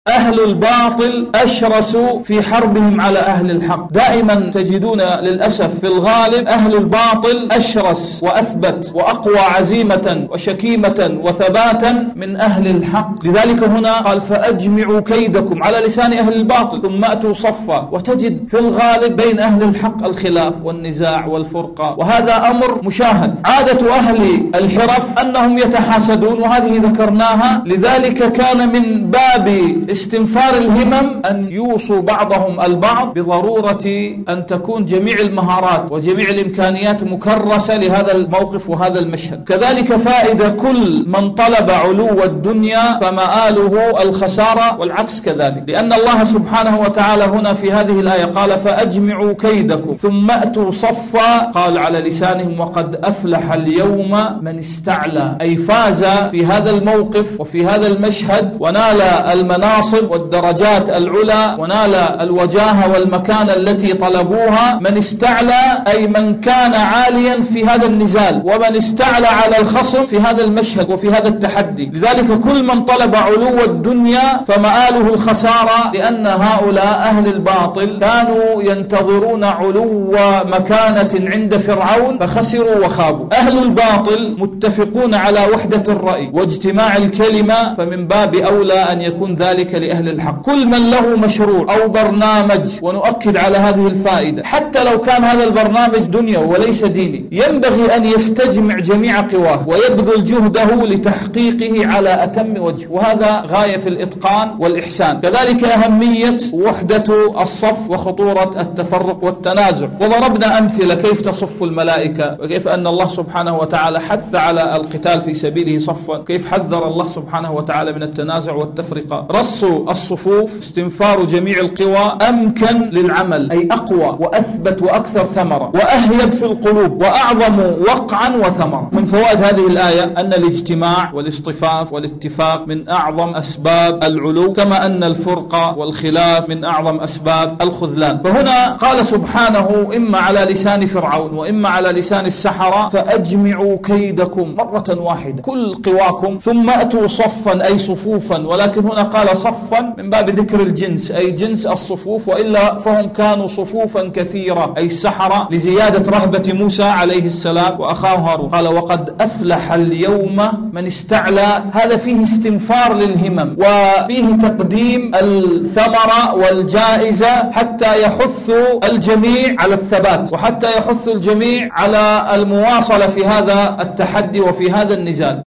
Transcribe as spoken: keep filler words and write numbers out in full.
أهل الباطل أشرسوا في حربهم على أهل الحق. دائما تجدون للأسف في الغالب أهل الباطل أشرس وأثبت وأقوى عزيمة وشكيمة وثباتا من أهل الحق. لذلك هنا قال فأجمعوا كيدكم على لسان أهل الباطل ثم أتوا صفا. وتجد في الغالب بين أهل الحق الخلاف والنزاع والفرقة، وهذا أمر مشاهد. عادة أهل الحرف أنهم يتحاسدون، وهذه ذكرناها. لذلك كان من باب استنفار الهمم أن يوصوا بعضهم البعض بضرورة أن تكون جميع المهارات وجميع الإمكانيات مكرسة لهذا الموقف وهذا المشهد. كذلك فائدة كل من طلب علو الدنيا فمآله الخسارة، والعكس كذلك، لأن الله سبحانه وتعالى هنا في هذه الآية قال فأجمعوا كيدكم ثم أتوا صفا، قال على لسانهم وقد أفلح اليوم من استعلى، أي فاز في هذا الموقف وفي هذا المشهد ونال المناصب والدرجات العلى ونال الوجاهة والمكانة التي طلبوها. من استعلى أي من كان عاليا في هذا النزال، ومن استعلى على الخصم في هذا المشهد وفي هذا التحدي. لذلك كل من طلب علو الدنيا فمآله الخسارة، لأن هؤلاء أهل الباطل كانوا ينتظرون علو مكانة عند فرعون فخسروا وخابوا. أهل الباطل متفقون على وحدة الرأي واجتماع الكلمة، فمن باب أولى أن يكون ذلك لأهل الحق. كل من له مشروع أو برنامج، ونؤكد على هذه الفائدة، حتى لو كان هذا البرنامج دنيوي وليس ديني، ينبغي أن يستجمع جميع قواه ويبذل جهده لتحقيقه على أتم وجه، وهذا غاية في الإتقان والإحسان. كذلك أهمية وحدة الصف وخطورة التفرق والتنازع. وضربنا أمثلة كيف تصف الملائكة، وكيف أن الله سبحانه وتعالى حث على القتال في سبيله صفا، كيف حذر الله سبحانه وتعالى من التنازع والتفرقة. رص الصفوف استنفار جميع القوى أمكن للعمل، أي أقوى وأثبت وأكثر ثمرة وأهيب في القلوب وأعظم وقعا وثمرة. من فوائد هذه الآية أن الاجتماع والاصطفاف والاتفاق من أعظم أسباب العلو، كما أن الفرقة والخلاف من أعظم أسباب الخذلان. فهنا قال سبحانه إما على لسان فرعون وإما على لسان السحرة فأجمعوا كيدكم مرة واحدة، كل قواكم ثم أتوا صفا أي صفوفا، ولكن هنا قال صفا من باب ذكر الجنس أي جنس الصفوف، وإلا فهم كانوا صفوفا كثيرة أي السحرة، لزيادة رهبة موسى عليه السلام وأخاه هارون. قال وقد أفلح اليوم من استعلى، هذا فيه استنفار للهمم وفيه تقديم الثمرة والجائزة حتى يحث الجميع على الثبات وحتى يحث الجميع على المواصلة في هذا التحدي وفي هذا النزال.